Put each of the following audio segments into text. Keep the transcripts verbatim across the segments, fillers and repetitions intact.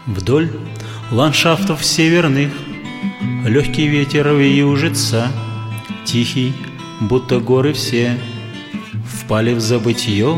Вдоль ландшафтов северных легкий ветер вьюжится, тихий, будто горы все впали в забытье.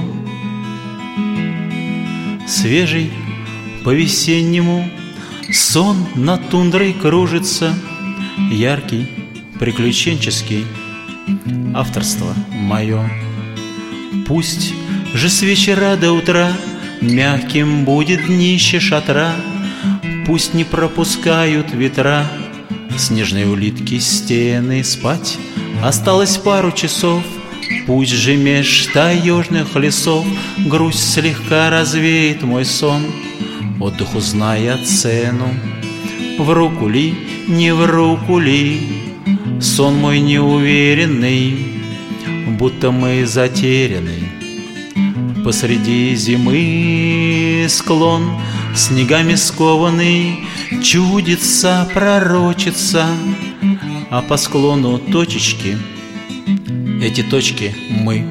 Свежий по-весеннему сон над тундрой кружится, яркий, приключенческий, авторство мое. Пусть же с вечера до утра мягким будет днище шатра, пусть не пропускают ветра снежные улитки стены спать. Осталось пару часов, пусть же меж таежных лесов грусть слегка развеет мой сон, отдыху зная цену. В руку ли, не в руку ли, сон мой неуверенный, будто мы затеряны. Посреди зимы склон снегами скованный чудится, пророчится, а по склону точечки, эти точки мы.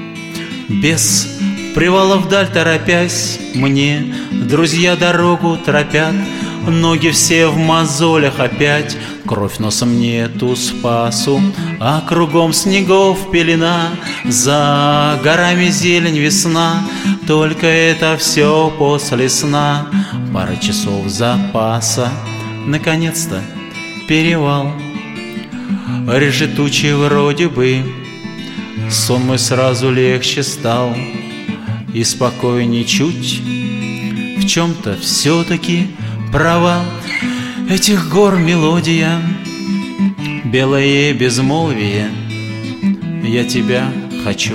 Без привала вдаль торопясь, мне друзья дорогу тропят, ноги все в мозолях опять, кровь носом нету спасу, а кругом снегов пелена, за горами зелень весна, только это все после сна, пара часов запаса, наконец-то перевал. Реже тучи вроде бы, сон мой сразу легче стал и спокойней чуть. В чем-то все-таки права этих гор мелодия, белое безмолвие, я тебя хочу.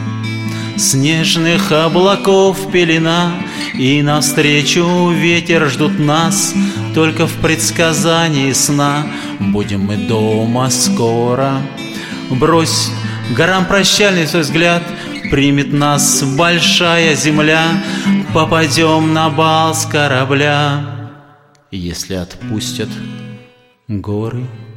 Снежных облаков пелена, и навстречу ветер ждут нас, только в предсказании сна будем мы дома скоро. Брось горам прощальный свой взгляд, примет нас большая земля, попадем на бал с корабля, если отпустят горы.